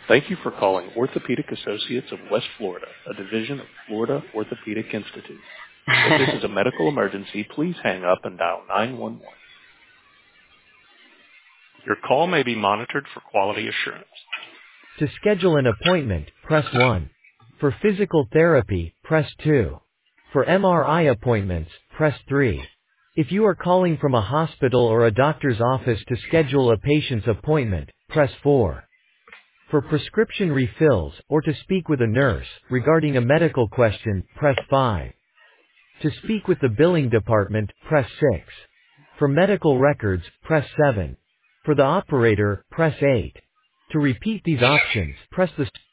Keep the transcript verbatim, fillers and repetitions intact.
Thank you for calling Orthopedic Associates of West Florida, a division of Florida Orthopedic Institute. If this is a medical emergency, please hang up and dial nine one one. Your call may be monitored for quality assurance. To schedule an appointment, press one. For physical therapy, press two. For M R I appointments, press three. If you are calling from a hospital or a doctor's office to schedule a patient's appointment, press four. For prescription refills, or to speak with a nurse, regarding a medical question, press five. To speak with the billing department, press six. For medical records, press seven. For the operator, press eight. To repeat these options, press the